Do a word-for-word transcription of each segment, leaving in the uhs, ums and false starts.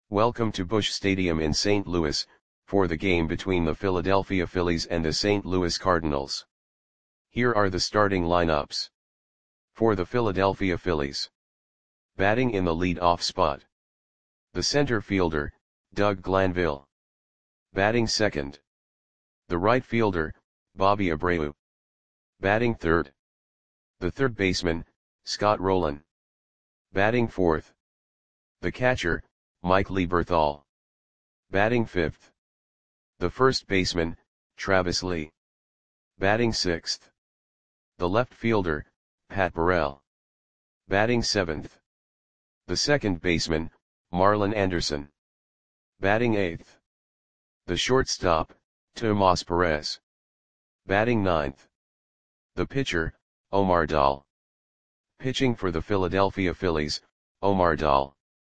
Welcome to Busch Stadium in Saint Louis, for the game between the Philadelphia Phillies and the Saint Louis Cardinals. Here are the starting lineups. For the Philadelphia Phillies. Batting in the lead-off spot. The center fielder, Doug Glanville. Batting second. The right fielder, Bobby Abreu. Batting third. The third baseman, Scott Rolen. Batting fourth. The catcher, Mike Lieberthal. Batting fifth. The first baseman, Travis Lee. Batting sixth. The left fielder, Pat Burrell. Batting seventh. The second baseman, Marlon Anderson. Batting eighth. The shortstop, Tomas Perez. Batting ninth. The pitcher, Omar Dahl. Pitching for the Philadelphia Phillies, Omar Dahl.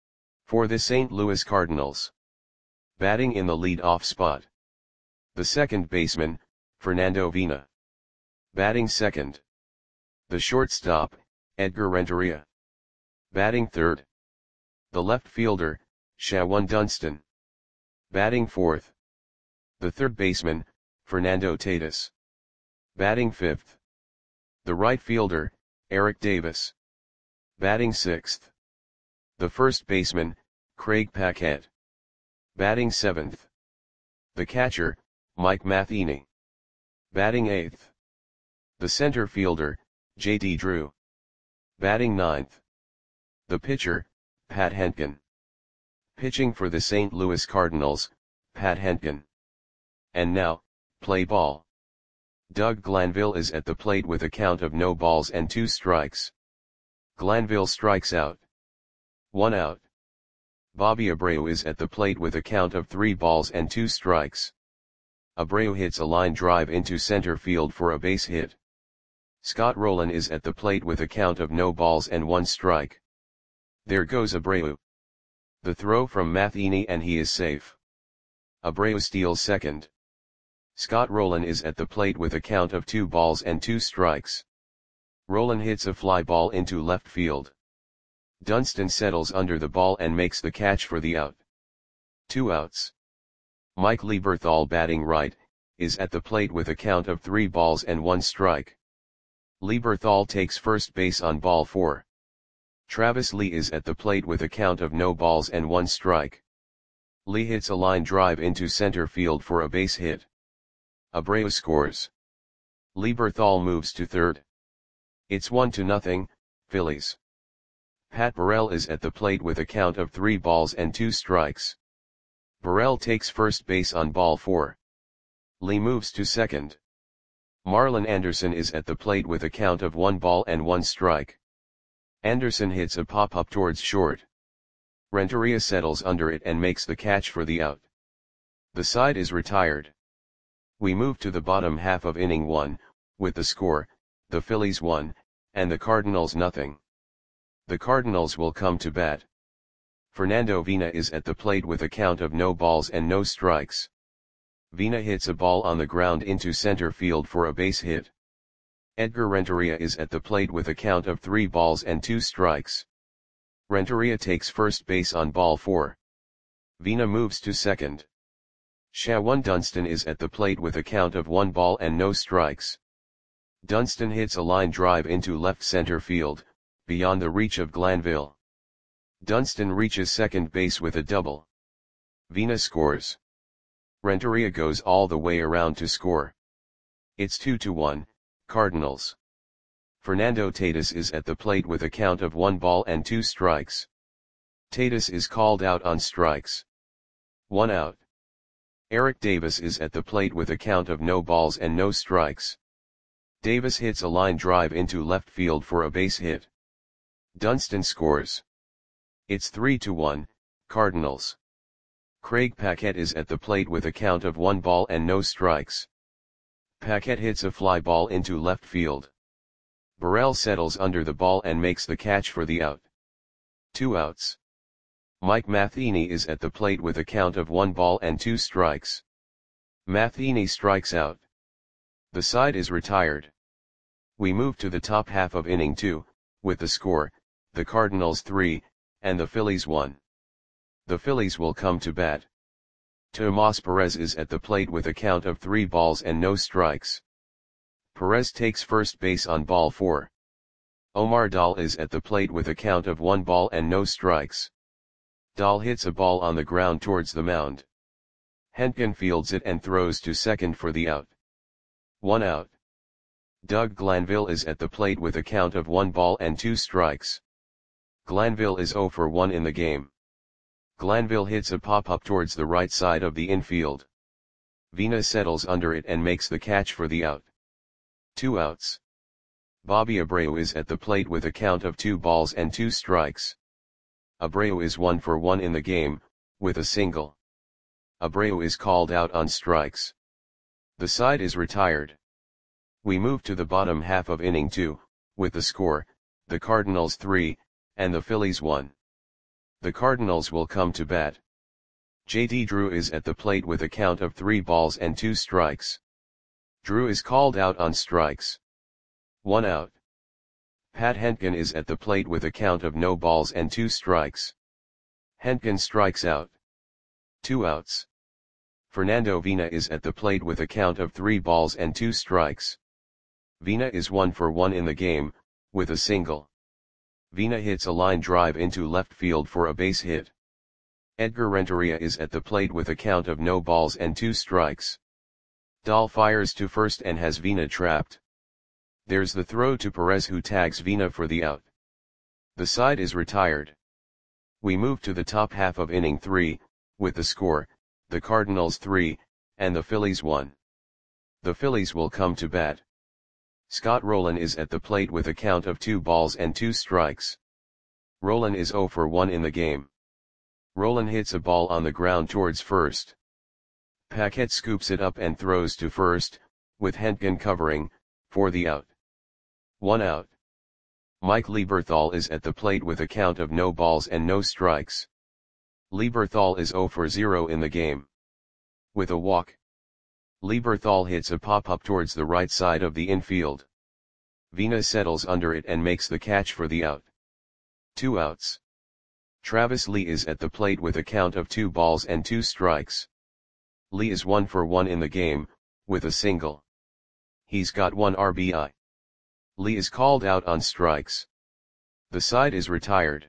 For the Saint Louis Cardinals. Batting in the lead-off spot. The second baseman, Fernando Vina. Batting second. The shortstop, Edgar Renteria. Batting third. The left fielder, Shawon Dunston. Batting fourth. The third baseman, Fernando Tatis. Batting fifth. The right fielder, Eric Davis. Batting sixth. The first baseman, Craig Paquette. Batting seventh. The catcher, Mike Matheny. Batting eighth. The center fielder, J D Drew. Batting ninth. The pitcher, Pat Hentgen. Pitching for the Saint Louis Cardinals, Pat Hentgen. And now, play ball. Doug Glanville is at the plate with a count of no balls and two strikes. Glanville strikes out. One out. Bobby Abreu is at the plate with a count of three balls and two strikes. Abreu hits a line drive into center field for a base hit. Scott Rolen is at the plate with a count of no balls and one strike. There goes Abreu. The throw from Matheny and he is safe. Abreu steals second. Scott Rolen is at the plate with a count of two balls and two strikes. Rolen hits a fly ball into left field. Dunston settles under the ball and makes the catch for the out. Two outs. Mike Lieberthal, batting right, is at the plate with a count of three balls and one strike. Lieberthal takes first base on ball four. Travis Lee is at the plate with a count of no balls and one strike. Lee hits a line drive into center field for a base hit. Abreu scores. Lieberthal moves to third. It's one to nothing, Phillies. Pat Burrell is at the plate with a count of three balls and two strikes. Burrell takes first base on ball four. Lee moves to second. Marlon Anderson is at the plate with a count of one ball and one strike. Anderson hits a pop-up towards short. Renteria settles under it and makes the catch for the out. The side is retired. We move to the bottom half of inning one, with the score, the Phillies one, and the Cardinals nothing. The Cardinals will come to bat. Fernando Vina is at the plate with a count of no balls and no strikes. Vina hits a ball on the ground into center field for a base hit. Edgar Renteria is at the plate with a count of three balls and two strikes. Renteria takes first base on ball four. Vina moves to second. Shawon Dunston is at the plate with a count of one ball and no strikes. Dunston hits a line drive into left center field, beyond the reach of Glanville. Dunston reaches second base with a double. Vina scores. Renteria goes all the way around to score. It's two to one, Cardinals. Fernando Tatis is at the plate with a count of one ball and two strikes. Tatis is called out on strikes. One out. Eric Davis is at the plate with a count of no balls and no strikes. Davis hits a line drive into left field for a base hit. Dunston scores. It's three to one, Cardinals. Craig Paquette is at the plate with a count of one ball and no strikes. Paquette hits a fly ball into left field. Burrell settles under the ball and makes the catch for the out. Two outs. Mike Matheny is at the plate with a count of one ball and two strikes. Matheny strikes out. The side is retired. We move to the top half of inning two, with the score, the Cardinals three, and the Phillies one. The Phillies will come to bat. Tomas Perez is at the plate with a count of three balls and no strikes. Perez takes first base on ball four. Omar Dahl is at the plate with a count of one ball and no strikes. Dahl hits a ball on the ground towards the mound. Hentgen fields it and throws to second for the out. One out. Doug Glanville is at the plate with a count of one ball and two strikes. Glanville is zero for one in the game. Glanville hits a pop-up towards the right side of the infield. Vina settles under it and makes the catch for the out. Two outs. Bobby Abreu is at the plate with a count of two balls and two strikes. Abreu is one for one in the game, with a single. Abreu is called out on strikes. The side is retired. We move to the bottom half of inning two, with the score, the Cardinals three, and the Phillies one. The Cardinals will come to bat. J D Drew is at the plate with a count of three balls and two strikes. Drew is called out on strikes. One out. Pat Hentgen is at the plate with a count of no balls and two strikes. Hentgen strikes out. Two outs. Fernando Vina is at the plate with a count of three balls and two strikes. Vina is one for one in the game, with a single. Vina hits a line drive into left field for a base hit. Edgar Renteria is at the plate with a count of no balls and two strikes. Dahl fires to first and has Vina trapped. There's the throw to Perez, who tags Vina for the out. The side is retired. We move to the top half of inning three, with the score, the Cardinals three, and the Phillies one. The Phillies will come to bat. Scott Rolen is at the plate with a count of two balls and two strikes. Rolen is zero for one in the game. Rolen hits a ball on the ground towards first. Paquette scoops it up and throws to first, with Hentgen covering, for the out. One out. Mike Lieberthal is at the plate with a count of no balls and no strikes. Lieberthal is zero for zero in the game. With a walk. Lieberthal hits a pop-up towards the right side of the infield. Vina settles under it and makes the catch for the out. Two outs. Travis Lee is at the plate with a count of two balls and two strikes. Lee is one for one in the game, with a single. He's got one R B I. Lee is called out on strikes. The side is retired.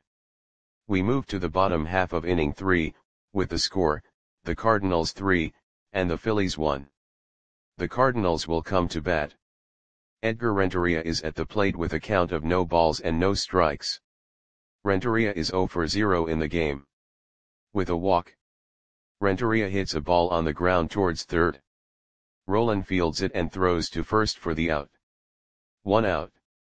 We move to the bottom half of inning three, with the score, the Cardinals three, and the Phillies one. The Cardinals will come to bat. Edgar Renteria is at the plate with a count of no balls and no strikes. Renteria is zero for zero in the game. With a walk. Renteria hits a ball on the ground towards third. Rolen fields it and throws to first for the out. One out.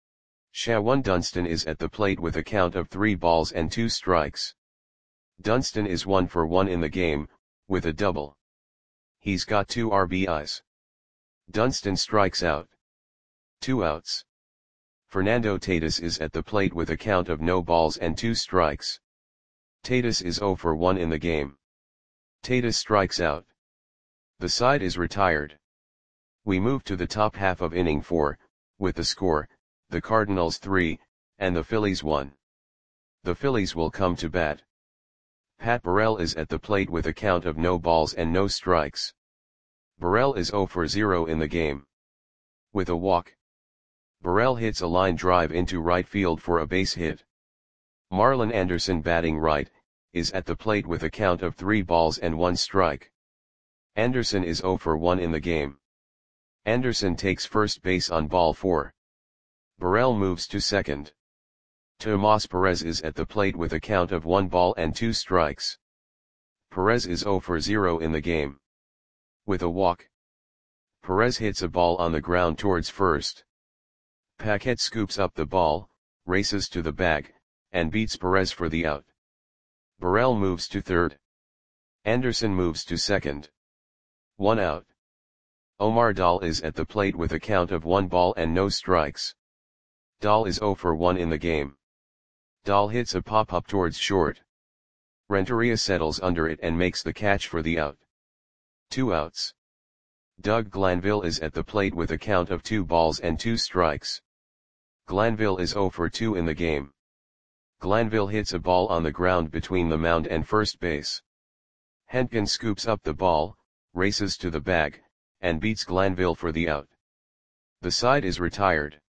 Shawan Dunston is at the plate with a count of three balls and two strikes. Dunston is one for one in the game, with a double. He's got two R B Is. Dunston strikes out. Two outs. Fernando Tatis is at the plate with a count of no balls and two strikes. Tatis is zero for one in the game. Tatis strikes out. The side is retired. We move to the top half of inning four, with the score, the Cardinals three, and the Phillies one. The Phillies will come to bat. Pat Burrell is at the plate with a count of no balls and no strikes. Burrell is zero for zero in the game. With a walk. Burrell hits a line drive into right field for a base hit. Marlon Anderson, batting right, is at the plate with a count of three balls and one strike. Anderson is zero for one in the game. Anderson takes first base on ball four. Burrell moves to second. Tomas Perez is at the plate with a count of one ball and two strikes. Perez is zero for zero in the game. With a walk. Perez hits a ball on the ground towards first. Paquette scoops up the ball, races to the bag, and beats Perez for the out. Burrell moves to third. Anderson moves to second. One out. Omar Dahl is at the plate with a count of one ball and no strikes. Dahl is zero for one in the game. Dahl hits a pop-up towards short. Renteria settles under it and makes the catch for the out. Two outs. Doug Glanville is at the plate with a count of two balls and two strikes. Glanville is zero for two in the game. Glanville hits a ball on the ground between the mound and first base. Hentgen scoops up the ball, races to the bag, and beats Glanville for the out. The side is retired.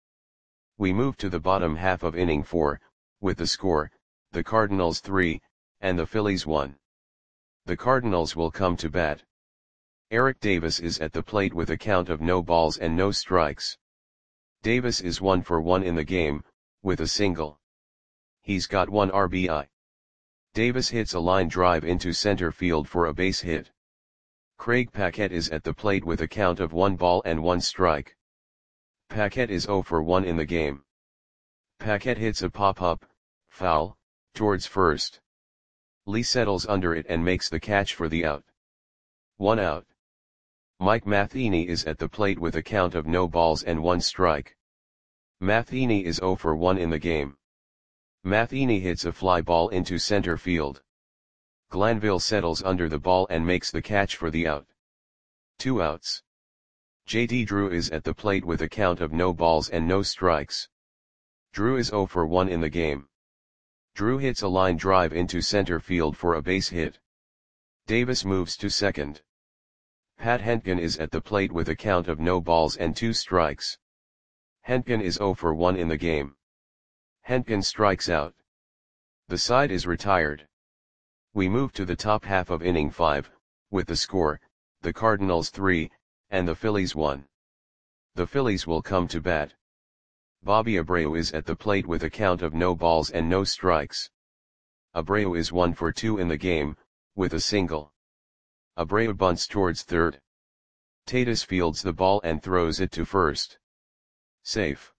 We move to the bottom half of inning four, with the score, the Cardinals three, and the Phillies one. The Cardinals will come to bat. Eric Davis is at the plate with a count of no balls and no strikes. Davis is one for one in the game, with a single. He's got one R B I. Davis hits a line drive into center field for a base hit. Craig Paquette is at the plate with a count of one ball and one strike. Paquette is zero for one in the game. Paquette hits a pop-up, foul, towards first. Lee settles under it and makes the catch for the out. One out. Mike Matheny is at the plate with a count of no balls and one strike. Matheny is zero for one in the game. Matheny hits a fly ball into center field. Glanville settles under the ball and makes the catch for the out. Two outs. J D Drew is at the plate with a count of no balls and no strikes. Drew is zero for one in the game. Drew hits a line drive into center field for a base hit. Davis moves to second. Pat Hentgen is at the plate with a count of no balls and two strikes. Hentgen is zero for one in the game. Hentgen strikes out. The side is retired. We move to the top half of inning five, with the score, the Cardinals three, and the Phillies one. The Phillies will come to bat. Bobby Abreu is at the plate with a count of no balls and no strikes. Abreu is one for two in the game, with a single. Abreu bunts towards third. Tatis fields the ball and throws it to first. Safe.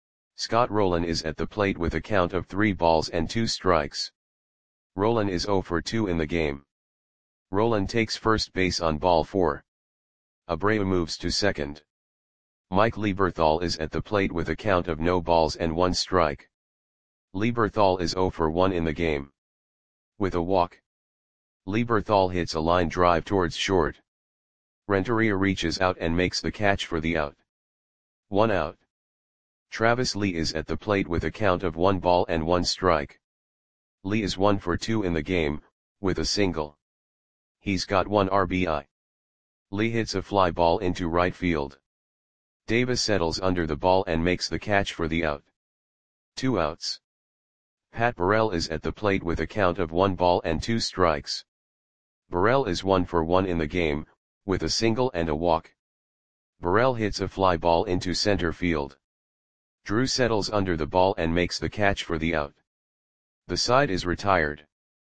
Scott Rowland is at the plate with a count of three balls and two strikes. Rowland is zero for two in the game. Rowland takes first base on ball four. Abreu moves to second. Mike Lieberthal is at the plate with a count of no balls and one strike. Lieberthal is zero for one in the game. With a walk. Lieberthal hits a line drive towards short. Renteria reaches out and makes the catch for the out. One out. Travis Lee is at the plate with a count of one ball and one strike. Lee is one for two in the game, with a single. He's got one R B I. Lee hits a fly ball into right field. Davis settles under the ball and makes the catch for the out. Two outs. Pat Burrell is at the plate with a count of one ball and two strikes. Burrell is one for one in the game, with a single and a walk. Burrell hits a fly ball into center field. Drew settles under the ball and makes the catch for the out. The side is retired.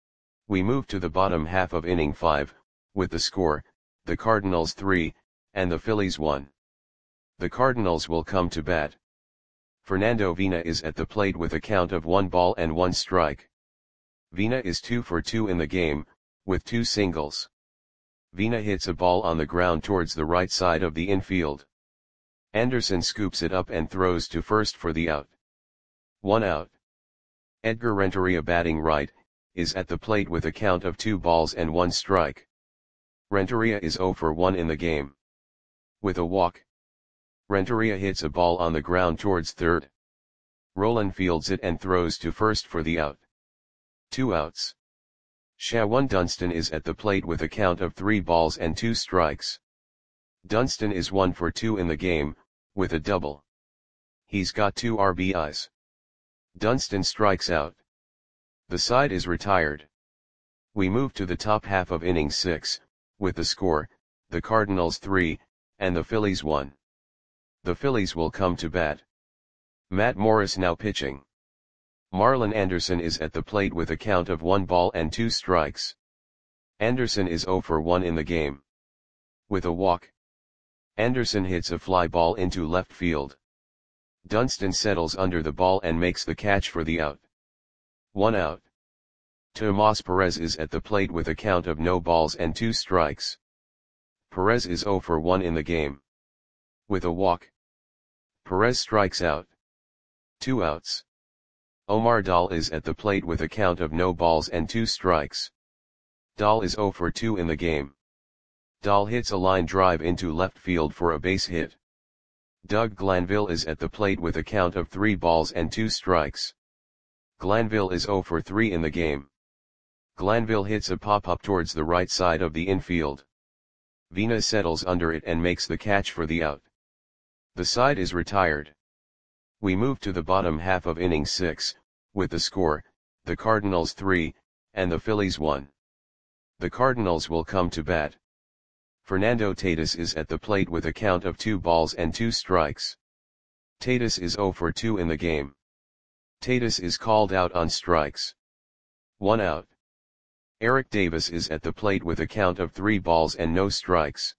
We move to the bottom half of inning five, with the score, the Cardinals three, and the Phillies one. The Cardinals will come to bat. Fernando Vina is at the plate with a count of one ball and one strike. Vina is two for two in the game, with two singles. Vina hits a ball on the ground towards the right side of the infield. Anderson scoops it up and throws to first for the out. One out. Edgar Renteria, batting right, is at the plate with a count of two balls and one strike. Renteria is zero for one in the game. With a walk. Renteria hits a ball on the ground towards third. Rowland fields it and throws to first for the out. Two outs. Shawan Dunston is at the plate with a count of three balls and two strikes. Dunston is one for two in the game, with a double. He's got two R B Is. Dunston strikes out. The side is retired. We move to the top half of inning six, with the score, the Cardinals three, and the Phillies one. The Phillies will come to bat. Matt Morris now pitching. Marlon Anderson is at the plate with a count of one ball and two strikes. Anderson is zero for one in the game. With a walk. Anderson hits a fly ball into left field. Dunston settles under the ball and makes the catch for the out. One out. Tomas Perez is at the plate with a count of no balls and two strikes. Perez is zero for one in the game. With a walk. Perez strikes out. Two outs. Omar Dahl is at the plate with a count of no balls and two strikes. Dahl is zero for two in the game. Dahl hits a line drive into left field for a base hit. Doug Glanville is at the plate with a count of three balls and two strikes. Glanville is zero for three in the game. Glanville hits a pop-up towards the right side of the infield. Vina settles under it and makes the catch for the out. The side is retired. We move to the bottom half of inning six, with the score, the Cardinals three, and the Phillies one. The Cardinals will come to bat. Fernando Tatis is at the plate with a count of two balls and two strikes. Tatis is zero for two in the game. Tatis is called out on strikes. One out. Eric Davis is at the plate with a count of three balls and no strikes.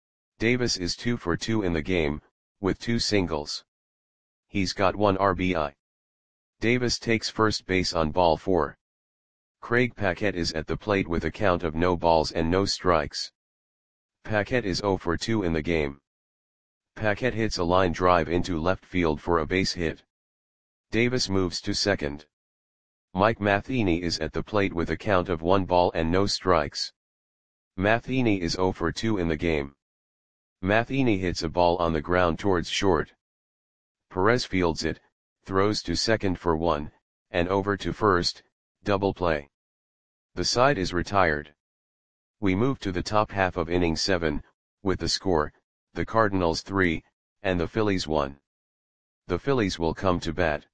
Davis is two for two in the game, with two singles. He's got one R B I. Davis takes first base on ball four. Craig Paquette is at the plate with a count of no balls and no strikes. Paquette is zero for two in the game. Paquette hits a line drive into left field for a base hit. Davis moves to second. Mike Matheny is at the plate with a count of one ball and no strikes. Matheny is zero for two in the game. Matheny hits a ball on the ground towards short. Perez fields it, throws to second for one, and over to first, double play. The side is retired. We move to the top half of inning seven, with the score, the Cardinals three, and the Phillies one. The Phillies will come to bat.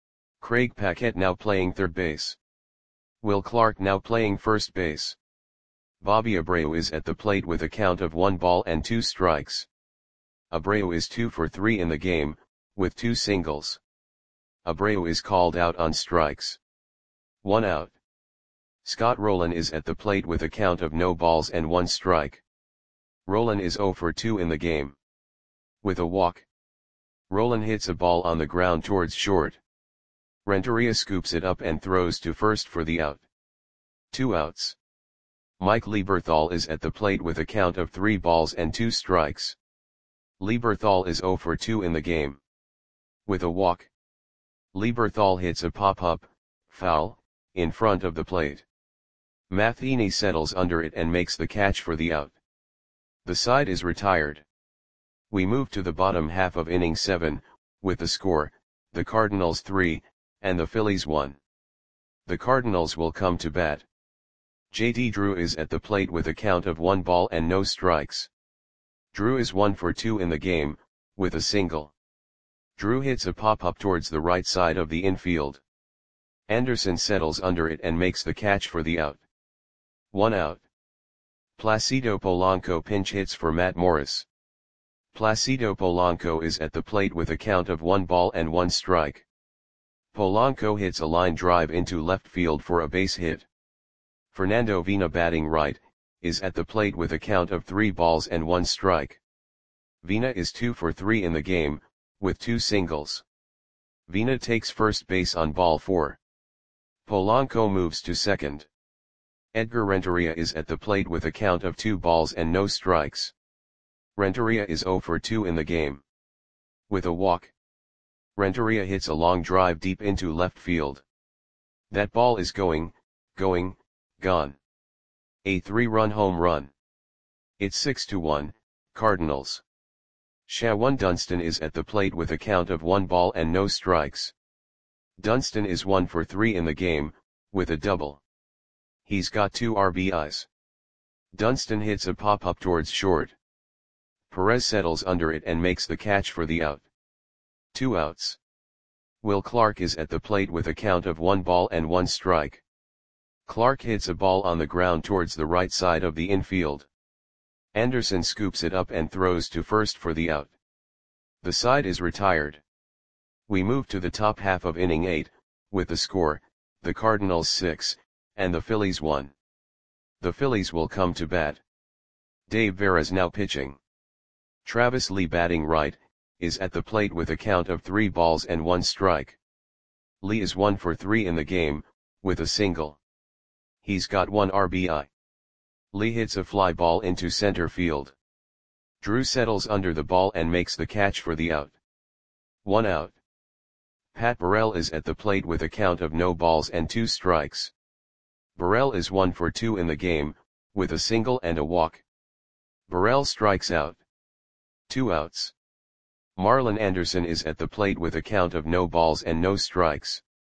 Craig Paquette now playing third base. Will Clark now playing first base. Bobby Abreu is at the plate with a count of one ball and two strikes. Abreu is two for three in the game, with two singles. Abreu is called out on strikes. One out. Scott Rowland is at the plate with a count of no balls and one strike. Rowland is zero for two in the game. With a walk. Rowland hits a ball on the ground towards short. Renteria scoops it up and throws to first for the out. Two outs. Mike Lieberthal is at the plate with a count of three balls and two strikes. Lieberthal is zero for two in the game. With a walk. Lieberthal hits a pop-up, foul, in front of the plate. Matheny settles under it and makes the catch for the out. The side is retired. We move to the bottom half of inning seven, with the score, the Cardinals three, and the Phillies one. The Cardinals will come to bat. J T Drew is at the plate with a count of one ball and no strikes. Drew is one for two in the game, with a single. Drew hits a pop-up towards the right side of the infield. Anderson settles under it and makes the catch for the out. One out. Placido Polanco pinch hits for Matt Morris. Placido Polanco is at the plate with a count of one ball and one strike. Polanco hits a line drive into left field for a base hit. Fernando Vina batting right, is at the plate with a count of three balls and one strike. Vina is two for three in the game, with two singles. Vina takes first base on ball four. Polanco moves to second. Edgar Renteria is at the plate with a count of two balls and no strikes. Renteria is zero for two in the game. With a walk. Renteria hits a long drive deep into left field. That ball is going, going, gone. A three-run home run. It's six to one, Cardinals. Shawan Dunston is at the plate with a count of one ball and no strikes. Dunston is one for three in the game, with a double. He's got two R B Is. Dunston hits a pop-up towards short. Perez settles under it and makes the catch for the out. Two outs. Will Clark is at the plate with a count of one ball and one strike. Clark hits a ball on the ground towards the right side of the infield. Anderson scoops it up and throws to first for the out. The side is retired. We move to the top half of inning eight, with the score, the Cardinals six, and the Phillies one. The Phillies will come to bat. Dave Veras now pitching. Travis Lee batting right, is at the plate with a count of three balls and one strike. Lee is one for three in the game, with a single. He's got one R B I. Lee hits a fly ball into center field. Drew settles under the ball and makes the catch for the out. One out. Pat Burrell is at the plate with a count of no balls and two strikes. Burrell is one for two in the game, with a single and a walk. Burrell strikes out. Two outs. Marlon Anderson is at the plate with a count of no balls and no strikes.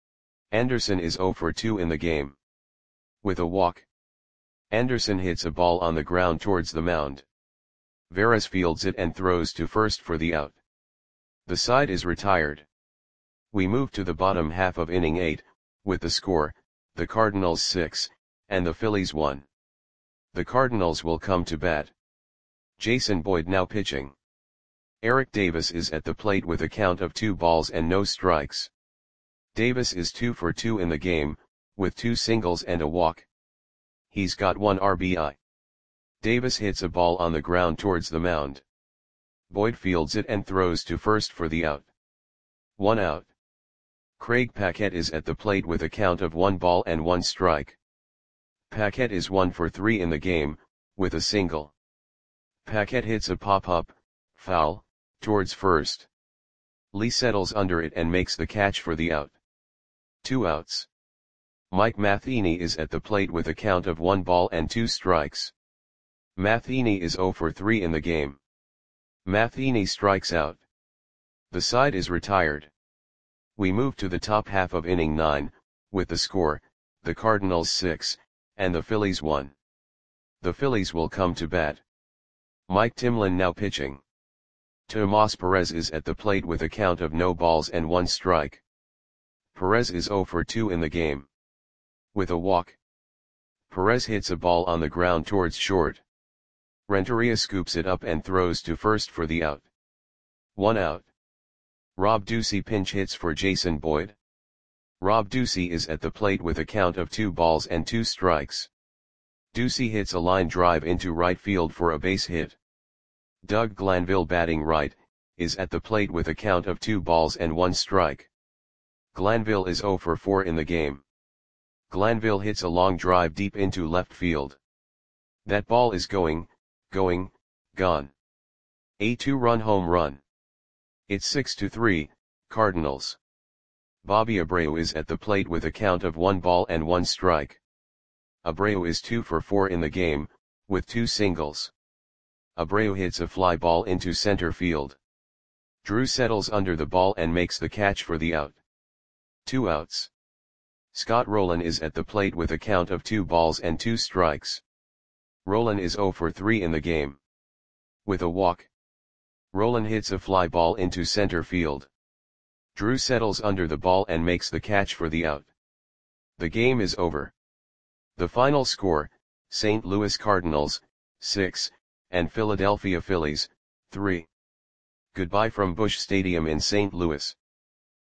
Anderson is zero for two in the game. With a walk. Anderson hits a ball on the ground towards the mound. Veras fields it and throws to first for the out. The side is retired. We move to the bottom half of inning eight, with the score, the Cardinals six, and the Phillies one. The Cardinals will come to bat. Jason Boyd now pitching. Eric Davis is at the plate with a count of two balls and no strikes. Davis is two for two in the game, with two singles and a walk. He's got one R B I. Davis hits a ball on the ground towards the mound. Boyd fields it and throws to first for the out. One out. Craig Paquette is at the plate with a count of one ball and one strike. Paquette is one for three in the game, with a single. Paquette hits a pop-up, foul, towards first. Lee settles under it and makes the catch for the out. Two outs. Mike Matheny is at the plate with a count of one ball and two strikes. Matheny is zero for three in the game. Matheny strikes out. The side is retired. We move to the top half of inning nine, with the score, the Cardinals six, and the Phillies one. The Phillies will come to bat. Mike Timlin now pitching. Tomas Perez is at the plate with a count of no balls and one strike. Perez is zero for two in the game. With a walk. Perez hits a ball on the ground towards short. Renteria scoops it up and throws to first for the out. One out. Rob Ducey pinch hits for Jason Boyd. Rob Ducey is at the plate with a count of two balls and two strikes. Ducey hits a line drive into right field for a base hit. Doug Glanville batting right, is at the plate with a count of two balls and one strike. Glanville is zero for four in the game. Glanville hits a long drive deep into left field. That ball is going, going, gone. A two-run home run. It's six to three, Cardinals. Bobby Abreu is at the plate with a count of one ball and one strike. Abreu is two for four in the game, with two singles. Abreu hits a fly ball into center field. Drew settles under the ball and makes the catch for the out. Two outs. Scott Rowland is at the plate with a count of two balls and two strikes. Rowland is zero for three in the game. With a walk. Rowland hits a fly ball into center field. Drew settles under the ball and makes the catch for the out. The game is over. The final score, Saint Louis Cardinals, six, and Philadelphia Phillies, three. Goodbye from Busch Stadium in Saint Louis.